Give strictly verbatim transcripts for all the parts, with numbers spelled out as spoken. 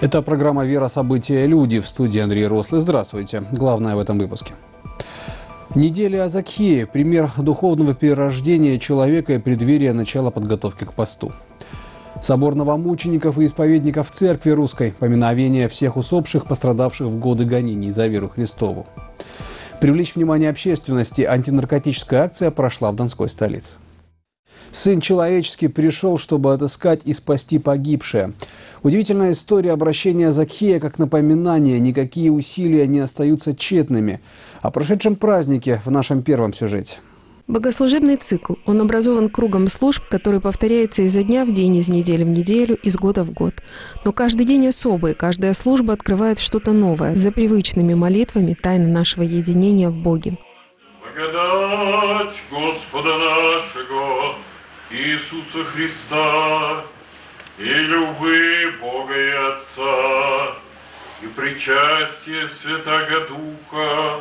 Это программа «Вера, события, люди». В студии Андрей Рослый. Здравствуйте. Главное в этом выпуске. Неделя о Закхее – пример духовного перерождения человека и преддверие начала подготовки к посту. Собор новомучеников и исповедников Церкви Русской – поминовение всех усопших, пострадавших в годы гонений за веру Христову. Привлечь внимание общественности, антинаркотическая акция прошла в Донской столице. Сын человеческий пришел, чтобы отыскать и спасти погибшее. Удивительная история обращения Закхея как напоминание. Никакие усилия не остаются тщетными. О прошедшем празднике в нашем первом сюжете. Богослужебный цикл. Он образован кругом служб, который повторяется изо дня в день, из недели в неделю, из года в год. Но каждый день особый, каждая служба открывает что-то новое, за привычными молитвами тайны нашего единения в Боге. Благодать Господа нашего Иисуса Христа и любви Бога и Отца и причастие Святаго Духа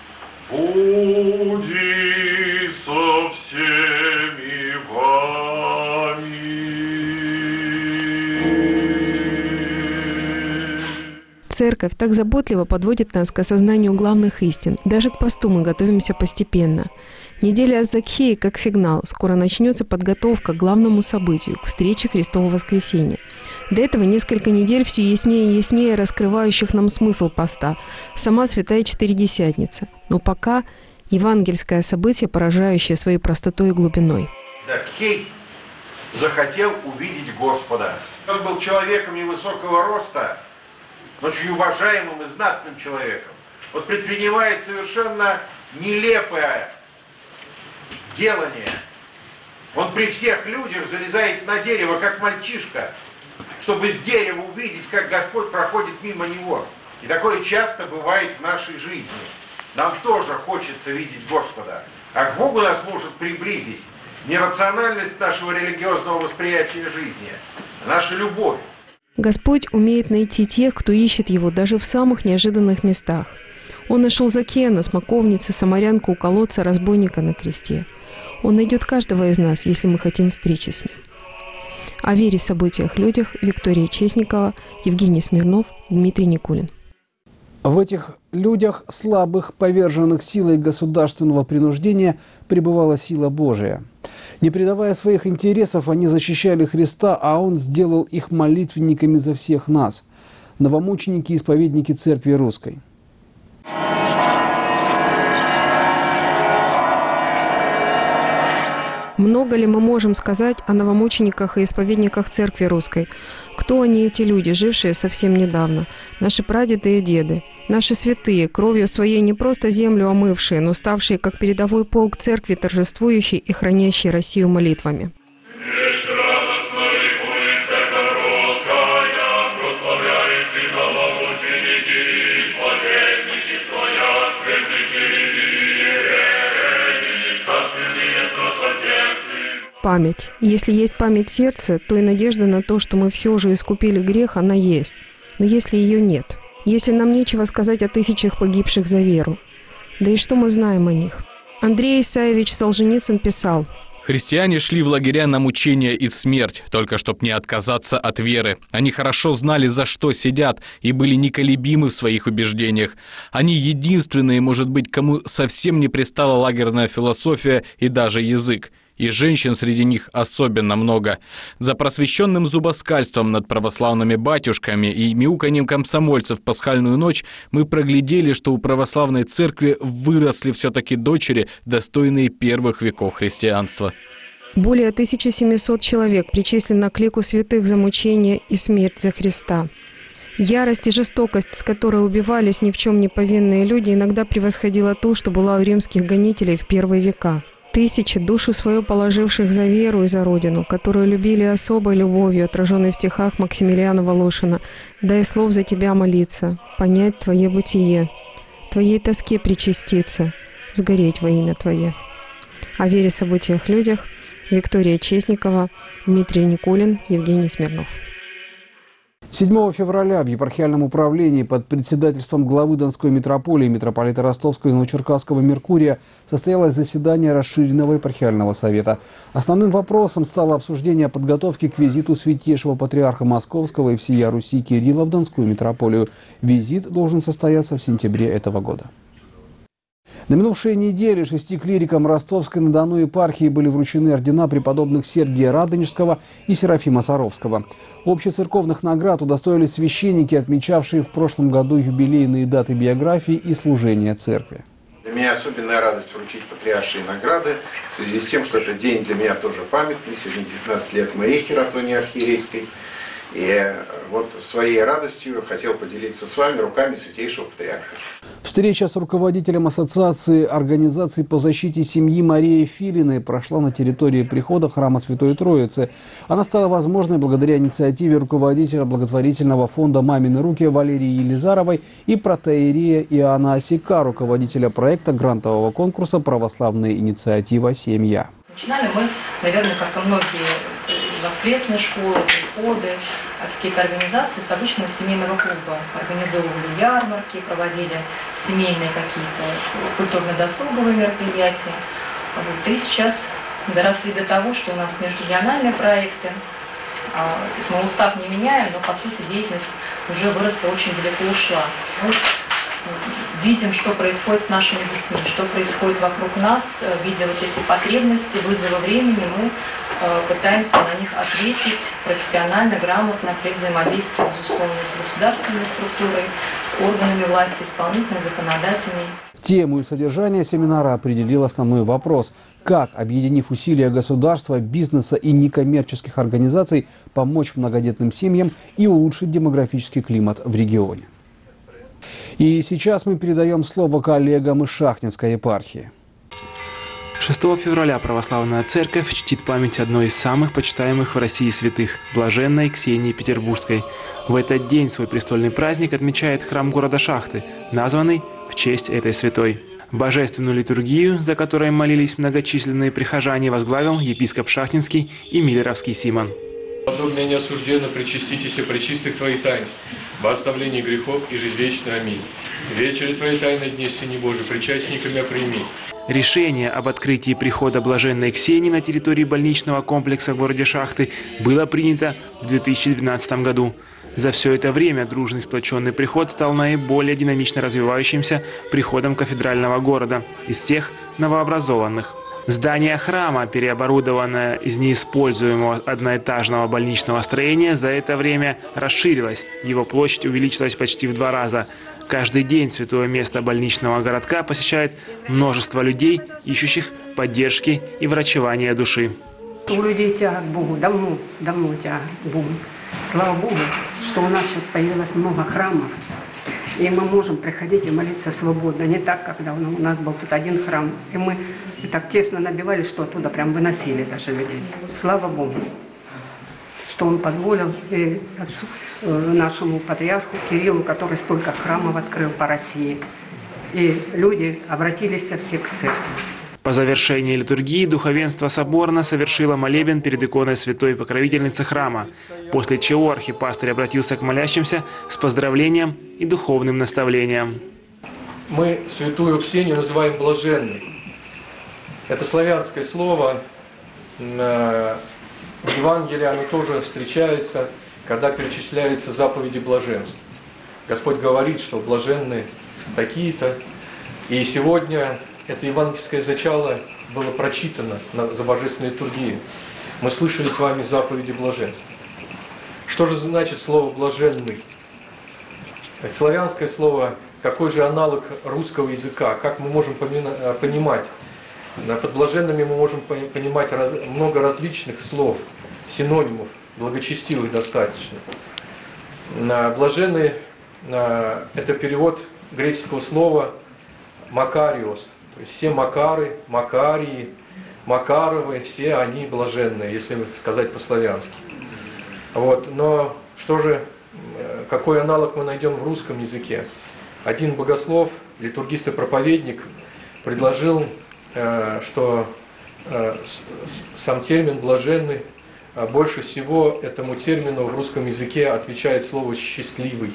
буди со всеми вами. Церковь так заботливо подводит нас к осознанию главных истин. Даже к посту мы готовимся постепенно. Неделя о Закхее как сигнал. Скоро начнется подготовка к главному событию, к встрече Христового воскресения. До этого несколько недель все яснее и яснее раскрывающих нам смысл поста. Сама Святая Четыредесятница. Но пока евангельское событие, поражающее своей простотой и глубиной. Закхей захотел увидеть Господа. Он был человеком невысокого роста, но очень уважаемым и знатным человеком. Вот предпринимает совершенно нелепое делание. Он при всех людях залезает на дерево, как мальчишка, чтобы с дерева увидеть, как Господь проходит мимо него. И такое часто бывает в нашей жизни. Нам тоже хочется видеть Господа. А к Богу нас может приблизить не рациональность нашего религиозного восприятия жизни, а наша любовь. Господь умеет найти тех, кто ищет Его даже в самых неожиданных местах. Он нашел Закхея на смоковнице, самарянку у колодца, разбойника на кресте. Он найдет каждого из нас, если мы хотим встречи с Ним. О вере, событиях, людях Виктория Честникова, Евгений Смирнов, Дмитрий Никулин. В этих людях, слабых, поверженных силой государственного принуждения, пребывала сила Божия. Не предавая своих интересов, они защищали Христа, а Он сделал их молитвенниками за всех нас. Новомученики и исповедники Церкви Русской. Много ли мы можем сказать о новомучениках и исповедниках Церкви Русской? Кто они, эти люди, жившие совсем недавно? Наши прадеды и деды, наши святые, кровью своей не просто землю омывшие, но ставшие как передовой полк Церкви, торжествующий и хранящий Россию молитвами. Память. Если есть память сердца, то и надежда на то, что мы все же искупили грех, она есть. Но если ее нет, если нам нечего сказать о тысячах погибших за веру, да и что мы знаем о них? Андрей Исаевич Солженицын писал: «Христиане шли в лагеря на мучения и смерть, только чтоб не отказаться от веры. Они хорошо знали, за что сидят, и были неколебимы в своих убеждениях. Они единственные, может быть, кому совсем не пристала лагерная философия и даже язык. И женщин среди них особенно много. За просвещенным зубоскальством над православными батюшками и мяуканьем комсомольцев в пасхальную ночь мы проглядели, что у православной церкви выросли все-таки дочери, достойные первых веков христианства». Более тысячи семисот человек причислено к лику святых за мучение и смерть за Христа. Ярость и жестокость, с которой убивались ни в чем не повинные люди, иногда превосходила ту, что была у римских гонителей в первые века. Тысячи, душу свою положивших за веру и за Родину, которую любили особой любовью, отраженной в стихах Максимилиана Волошина, «Дай слов за тебя молиться, понять твое бытие, твоей тоске причаститься, сгореть во имя твое». О вере, событиях, людях Виктория Честникова, Дмитрий Никулин, Евгений Смирнов. седьмого февраля в епархиальном управлении под председательством главы Донской митрополии митрополита Ростовского и Новочеркасского Меркурия состоялось заседание расширенного епархиального совета. Основным вопросом стало обсуждение подготовки к визиту святейшего патриарха Московского и всея Руси Кирилла в Донскую митрополию. Визит должен состояться в сентябре этого года. На минувшей неделе шести клирикам Ростовской-на-Дону епархии были вручены ордена преподобных Сергия Радонежского и Серафима Саровского. Общецерковных наград удостоились священники, отмечавшие в прошлом году юбилейные даты биографии и служения церкви. Для меня особенная радость вручить патриаршие награды, в связи с тем, что этот день для меня тоже памятный. Сегодня девятнадцать лет моей хератонии архиерейской. И вот своей радостью хотел поделиться с вами руками святейшего патриарха. Встреча с руководителем Ассоциации организаций по защите семьи Марией Филиной прошла на территории прихода храма Святой Троицы. Она стала возможной благодаря инициативе руководителя благотворительного фонда «Мамины руки» Валерии Елизаровой и протоиерея Иоанна Осика, руководителя проекта грантового конкурса «Православная инициатива Семья». Начинали мы, наверное, как и многие воскресные школы, приходы, какие-то организации с обычного семейного клуба. Организовывали ярмарки, проводили семейные какие-то культурно-досуговые мероприятия. Вот. И сейчас доросли до того, что у нас межрегиональные проекты. То есть мы устав не меняем, но по сути деятельность уже выросла, очень далеко ушла. Мы видим, что происходит с нашими детьми, что происходит вокруг нас, видя вот эти потребности, вызовы времени, мы пытаемся на них ответить профессионально, грамотно, при взаимодействии, безусловно, с государственной структурой, с органами власти, исполнительной, законодательной. Тему и содержание семинара определил основной вопрос – как, объединив усилия государства, бизнеса и некоммерческих организаций, помочь многодетным семьям и улучшить демографический климат в регионе. И сейчас мы передаем слово коллегам из Шахтинской епархии. шестого февраля Православная Церковь чтит память одной из самых почитаемых в России святых – блаженной Ксении Петербургской. В этот день свой престольный праздник отмечает храм города Шахты, названный в честь этой святой. Божественную литургию, за которой молились многочисленные прихожане, возглавил епископ Шахтинский и Миллеровский Симон. Подобное неосужденно причаститесь и пречистых Твоих таинств, во оставлении грехов и жизнь вечную. Аминь. Вечере Твоей тайной дне, Сыне Божий, причастниками оприми. Решение об открытии прихода блаженной Ксении на территории больничного комплекса в городе Шахты было принято в две тысячи двенадцатом году. За все это время дружный сплоченный приход стал наиболее динамично развивающимся приходом кафедрального города из всех новообразованных. Здание храма, переоборудованное из неиспользуемого одноэтажного больничного строения, за это время расширилось. Его площадь увеличилась почти в два раза. Каждый день святое место больничного городка посещает множество людей, ищущих поддержки и врачевания души. У людей тяга к Богу, давно, давно тяга к Богу. Слава Богу, что у нас сейчас появилось много храмов, и мы можем приходить и молиться свободно. Не так, когда у нас был тут один храм, и мы так тесно набивали, что оттуда прям выносили даже людей. Слава Богу, что Он позволил и отцу, нашему патриарху Кириллу, который столько храмов открыл по России. И люди обратились все к церкви. По завершении литургии духовенство соборно совершило молебен перед иконой святой покровительницы храма, после чего архипастырь обратился к молящимся с поздравлением и духовным наставлением. Мы святую Ксению называем блаженной. Это славянское слово, в Евангелии оно тоже встречается, когда перечисляются заповеди блаженств. Господь говорит, что блаженны такие-то, и сегодня это евангельское зачало было прочитано за божественной литургией. Мы слышали с вами заповеди блаженства. Что же значит слово «блаженный»? Это славянское слово, какой же аналог русского языка? Как мы можем понимать? Под блаженными мы можем понимать много различных слов, синонимов, благочестивых достаточно. Блаженный – это перевод греческого слова «макариос». То есть все Макары, Макарии, Макаровы, все они блаженные, если сказать по-славянски. Вот. Но что же, какой аналог мы найдем в русском языке? Один богослов, литургист и проповедник, предложил, что сам термин «блаженный» больше всего этому термину в русском языке отвечает слово «счастливый».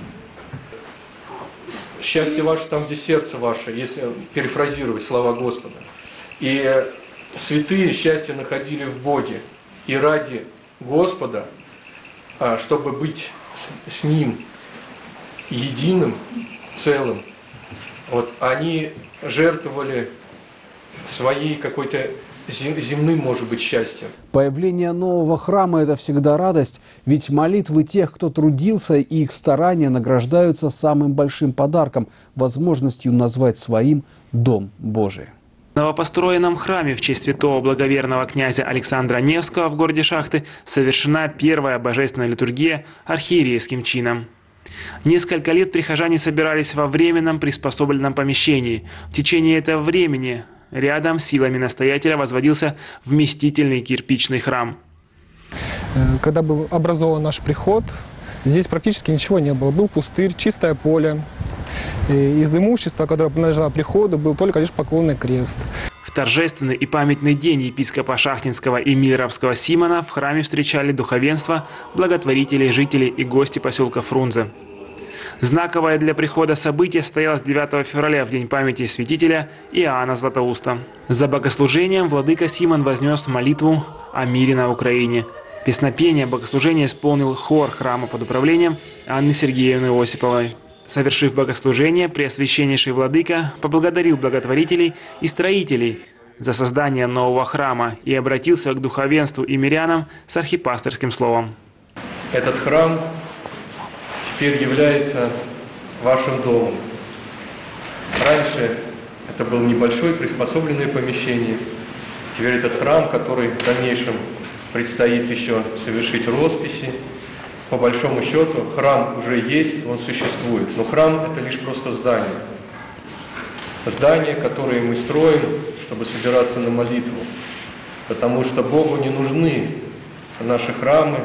Счастье ваше там, где сердце ваше, если перефразировать слова Господа. И святые счастье находили в Боге. И ради Господа, чтобы быть с Ним единым, целым, вот, они жертвовали своей какой-то земным, может быть, счастьем. Появление нового храма – это всегда радость, ведь молитвы тех, кто трудился, и их старания награждаются самым большим подарком – возможностью назвать своим Дом Божий. В новопостроенном храме в честь святого благоверного князя Александра Невского в городе Шахты совершена первая божественная литургия архиерейским чином. Несколько лет прихожане собирались во временном приспособленном помещении. В течение этого времени рядом силами настоятеля возводился вместительный кирпичный храм. Когда был образован наш приход, здесь практически ничего не было. Был пустырь, чистое поле. И из имущества, которое принадлежало приходу, был только лишь поклонный крест. В торжественный и памятный день епископа Шахтинского и Миллеровского Симона в храме встречали духовенство, благотворители, жители и гости поселка Фрунзе. Знаковое для прихода событие состоялось девятого февраля, в день памяти святителя Иоанна Златоуста. За богослужением владыка Симон вознес молитву о мире на Украине. Песнопение богослужения исполнил хор храма под управлением Анны Сергеевны Осиповой. Совершив богослужение, преосвященнейший владыка поблагодарил благотворителей и строителей за создание нового храма и обратился к духовенству и мирянам с архипасторским словом. Этот храм теперь является вашим домом. Раньше это было небольшое приспособленное помещение. Теперь этот храм, который в дальнейшем предстоит еще совершить росписи. По большому счету, храм уже есть, он существует. Но храм – это лишь просто здание. Здание, которое мы строим, чтобы собираться на молитву. Потому что Богу не нужны наши храмы,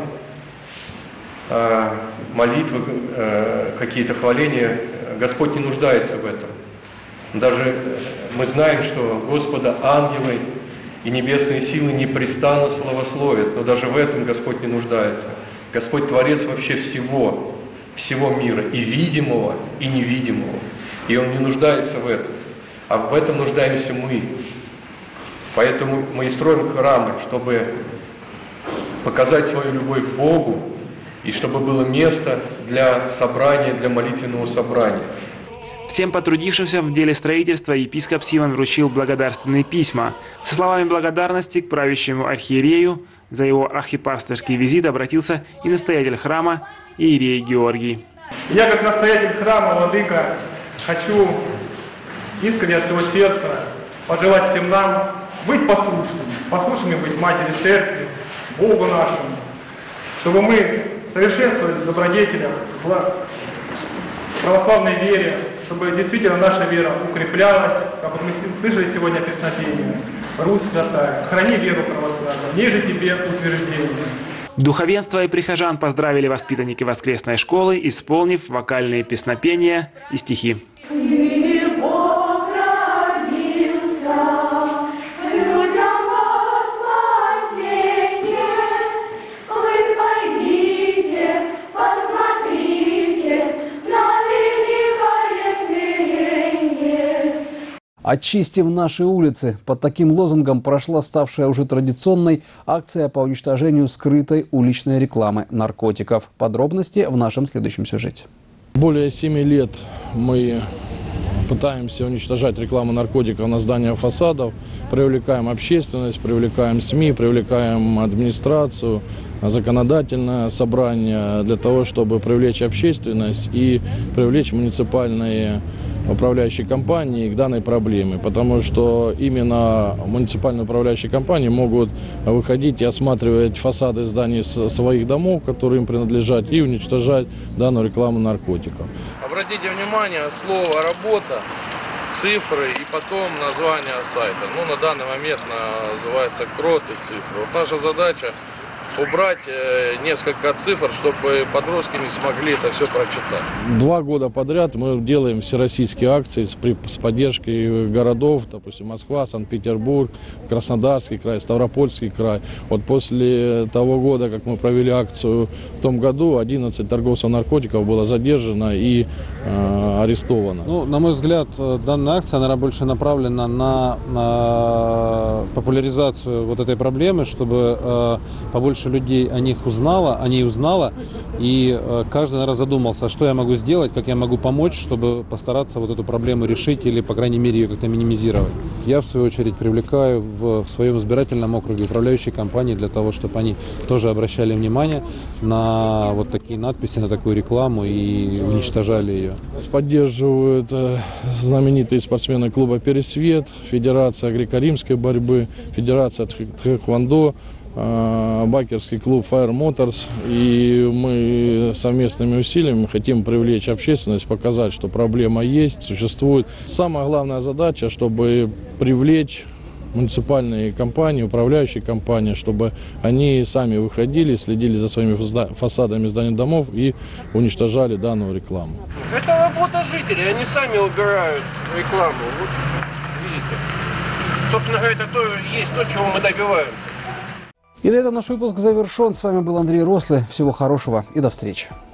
молитвы, какие-то хваления. Господь не нуждается в этом. Даже мы знаем, что Господа ангелы и небесные силы непрестанно славословят, но даже в этом Господь не нуждается. Господь Творец вообще всего, всего мира, и видимого, и невидимого. И Он не нуждается в этом. А в этом нуждаемся мы. Поэтому мы и строим храмы, чтобы показать свою любовь к Богу, и чтобы было место для собрания, для молитвенного собрания. Всем потрудившимся в деле строительства епископ Симон вручил благодарственные письма. Со словами благодарности к правящему архиерею за его архипасторский визит обратился и настоятель храма иерей Георгий. Я, как настоятель храма, владыка, хочу искренне от всего сердца пожелать всем нам быть послушными, послушными быть Матери Церкви, Богу нашему, чтобы мы совершенствовались в добродетелях, в православной вере, чтобы действительно наша вера укреплялась, как вот мы слышали сегодня песнопение. Русь святая, храни веру православную, ниже тебе утверждение. Духовенство и прихожан поздравили воспитанники воскресной школы, исполнив вокальные песнопения и стихи. «Очистим наши улицы». Под таким лозунгом прошла ставшая уже традиционной акция по уничтожению скрытой уличной рекламы наркотиков. Подробности в нашем следующем сюжете. Более семи лет мы пытаемся уничтожать рекламу наркотиков на зданиях фасадов. Привлекаем общественность, привлекаем СМИ, привлекаем администрацию, законодательное собрание для того, чтобы привлечь общественность и привлечь муниципальные управляющие компании к данной проблеме, потому что именно муниципальные управляющие компании могут выходить и осматривать фасады зданий своих домов, которые им принадлежат, и уничтожать данную рекламу наркотиков. Обратите внимание, слово «работа», цифры и потом название сайта. Ну, на данный момент называется «Крот» и цифры. Вот наша задача убрать э, несколько цифр, чтобы подростки не смогли это все прочитать. Два года подряд мы делаем всероссийские акции с, при, с поддержкой городов, допустим, Москва, Санкт-Петербург, Краснодарский край, Ставропольский край. Вот после того года, как мы провели акцию в том году, одиннадцать торговцев наркотиков было задержано и э, арестовано. Ну, на мой взгляд, данная акция, она больше направлена на, на популяризацию вот этой проблемы, чтобы э, побольше людей о них узнало, о ней узнало, и э, каждый, наверное, задумался, что я могу сделать, как я могу помочь, чтобы постараться вот эту проблему решить или, по крайней мере, ее как-то минимизировать. Я, в свою очередь, привлекаю в, в своем избирательном округе управляющие компании для того, чтобы они тоже обращали внимание на вот такие надписи, на такую рекламу и уничтожали ее. Поддерживают э, знаменитые спортсмены клуба «Пересвет», Федерация греко-римской борьбы, Федерация тхэквондо, Бакерский клуб Fire Motors, и мы совместными усилиями хотим привлечь общественность, показать, что проблема есть, существует. Самая главная задача, чтобы привлечь муниципальные компании, управляющие компании, чтобы они сами выходили, следили за своими фасадами зданий домов и уничтожали данную рекламу. Это работа жителей, они сами убирают рекламу. Вот, видите. Собственно говоря, это то, есть то, чего мы добиваемся. И на этом наш выпуск завершен. С вами был Андрей Рослый. Всего хорошего и до встречи.